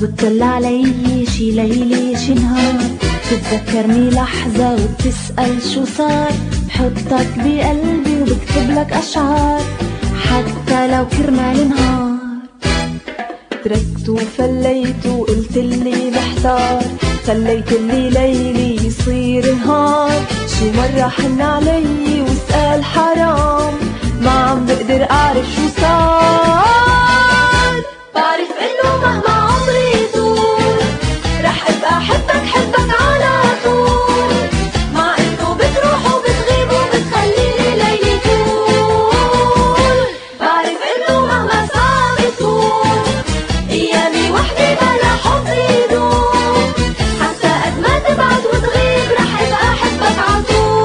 بتطل علي شي ليلة شي نهار، تتذكرني لحظة وبتسأل شو صار، بحطك بقلبي وبكتبلك أشعار حتى لو كرمال نهار. تركت وفليت وقلتلي محتار، خليتلي ليلي يصير نهار، شي مرة حن علي واسأل حرام، ما عم بقدر أعرف شو صار. بعرف إنه مهما عمري يطول رح أبقى حبك على طول، مع إنه بتروح وبتغيب وبتخليني ليلي طول. بعرف إنه مهما صعب يكون أيامي وحدي بلا حب يدوم، حتى قد ما تبعد وتغيب رح أبقى حبك على طول.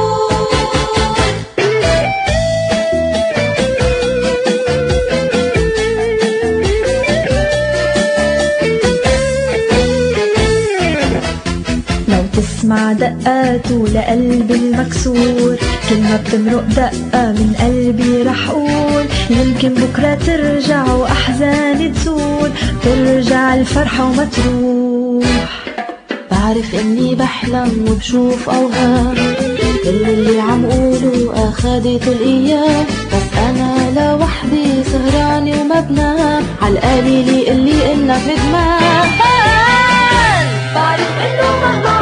تسمع دقاته لقلبي المكسور، كل ما بتمرق دقة من قلبي رح قول يمكن بكرة ترجع وأحزاني تزول، ترجع الفرحة وما تروح. بعرف إني بحلم وبشوف أوهام، كل اللي عم قوله أخدت الأيام، بس أنا لوحدي سهراني وما بنام، عالقليل اللي إلنا في دماغ. بعرف إنه مهما